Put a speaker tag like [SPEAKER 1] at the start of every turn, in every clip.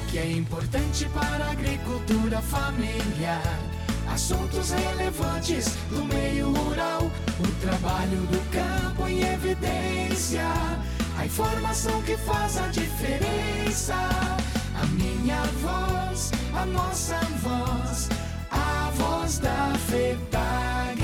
[SPEAKER 1] que é importante para a agricultura familiar. Assuntos relevantes do meio rural, o trabalho do campo em evidência, a informação que faz a diferença. A minha voz, a nossa voz, a voz da FETAG.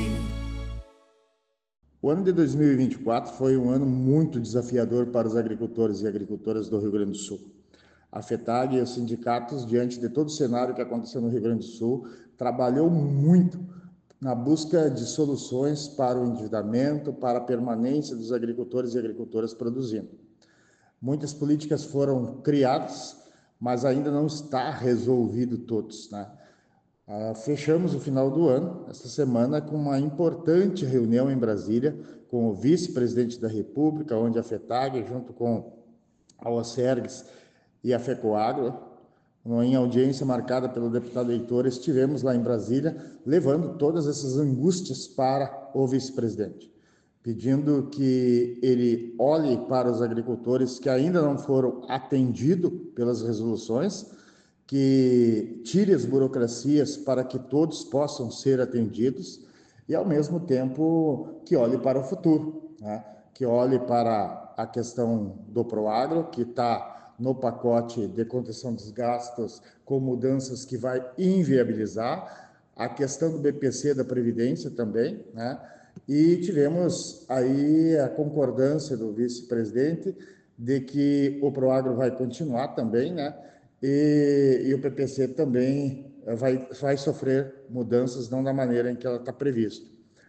[SPEAKER 2] O ano de 2024 foi um ano muito desafiador para os agricultores e agricultoras do Rio Grande do Sul. A FETAG e os sindicatos, diante de todo o cenário que aconteceu no Rio Grande do Sul, trabalhou muito na busca de soluções para o endividamento, para a permanência dos agricultores e agricultoras produzindo. Muitas políticas foram criadas, mas ainda não está resolvido todos, né? Fechamos o final do ano, esta semana, com uma importante reunião em Brasília, com o vice-presidente da República, onde a FETAG, junto com a OCERGS e a FECOAGRO, em audiência marcada pelo deputado Heitor, estivemos lá em Brasília, levando todas essas angústias para o vice-presidente, pedindo que ele olhe para os agricultores que ainda não foram atendidos pelas resoluções, que tire as burocracias para que todos possam ser atendidos e, ao mesmo tempo, que olhe para o futuro, né? Que olhe para a questão do Proagro, que está no pacote de contenção dos gastos, com mudanças que vai inviabilizar, a questão do BPC da Previdência também, né? E tivemos aí a concordância do vice-presidente de que o Proagro vai continuar também, né? E o PPC também vai sofrer mudanças, não da maneira em que ela está prevista.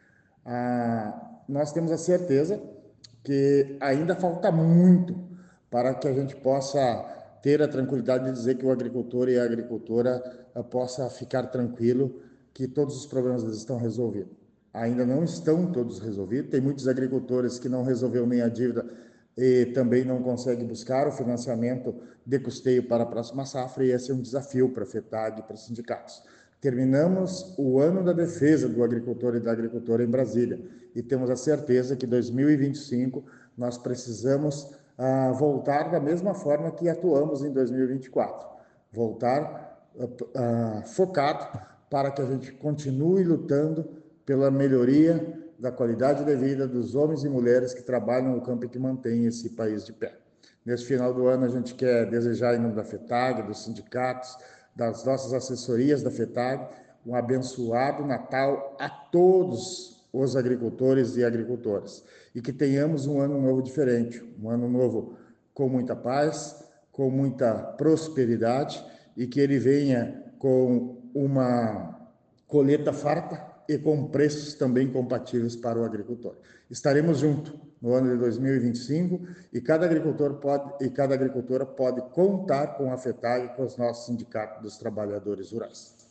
[SPEAKER 2] Nós temos a certeza que ainda falta muito para que a gente possa ter a tranquilidade de dizer que o agricultor e a agricultora possa ficar tranquilo que todos os problemas estão resolvidos. Ainda não estão todos resolvidos, tem muitos agricultores que não resolveram nem a dívida e também não conseguem buscar o financiamento de custeio para a próxima safra, e esse é um desafio para a FETAG e para os sindicatos. Terminamos o ano da defesa do agricultor e da agricultora em Brasília e temos a certeza que 2025 nós precisamos voltar da mesma forma que atuamos em 2024, voltar focado para que a gente continue lutando pela melhoria da qualidade de vida dos homens e mulheres que trabalham no campo e que mantêm esse país de pé. Nesse final do ano, a gente quer desejar, em nome da FETAG, dos sindicatos, das nossas assessorias da FETAG, um abençoado Natal a todos os agricultores e agricultoras. E que tenhamos um ano novo diferente, um ano novo com muita paz, com muita prosperidade, e que ele venha com uma colheita farta e com preços também compatíveis para o agricultor. Estaremos juntos no ano de 2025 e cada agricultor e cada agricultora pode contar com a FETAG e com os nossos sindicatos dos trabalhadores rurais.